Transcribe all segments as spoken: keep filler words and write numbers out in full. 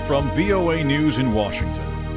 from V O A News in Washington.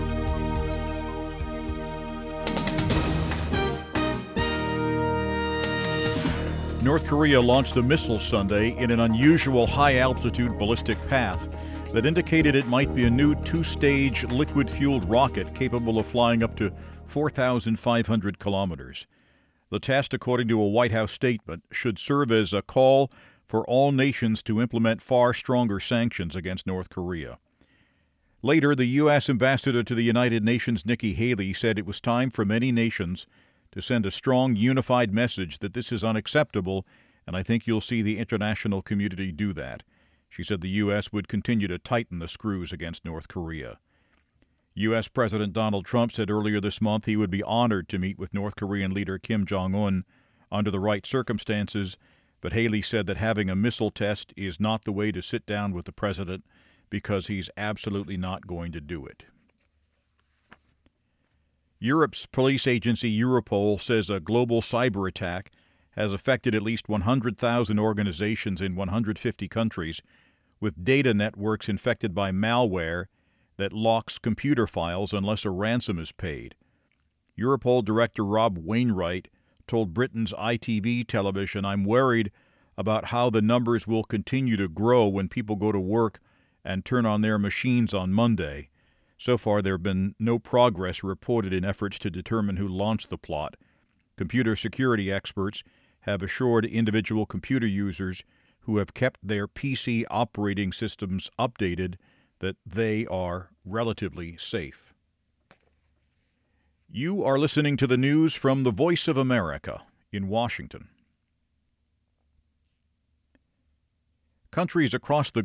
North Korea launched a missile Sunday in an unusual high-altitude ballistic path that indicated it might be a new two-stage liquid-fueled rocket capable of flying up to four thousand five hundred kilometers. The test, according to a White House statement, should serve as a call for all nations to implement far stronger sanctions against North Korea. Later, the U S ambassador to the United Nations, Nikki Haley, said it was time for many nations to send a strong, unified message that this is unacceptable, and I think you'll see the international community do that. She said the U S would continue to tighten the screws against North Korea. U S. President Donald Trump said earlier this month he would be honored to meet with North Korean leader Kim Jong-un under the right circumstances, but Haley said that having a missile test is not the way to sit down with the president because he's absolutely not going to do it. Europe's police agency Europol says a global cyber attack has affected at least one hundred thousand organizations in one hundred fifty countries, with data networks infected by malware that locks computer files unless a ransom is paid. Europol Director Rob Wainwright told Britain's I T V television, "I'm worried about how the numbers will continue to grow when people go to work and turn on their machines on Monday." So far, there have been no progress reported in efforts to determine who launched the plot. Computer security experts have assured individual computer users who have kept their P C operating systems updated that they are relatively safe. You are listening to the news from the Voice of America in Washington. Countries across the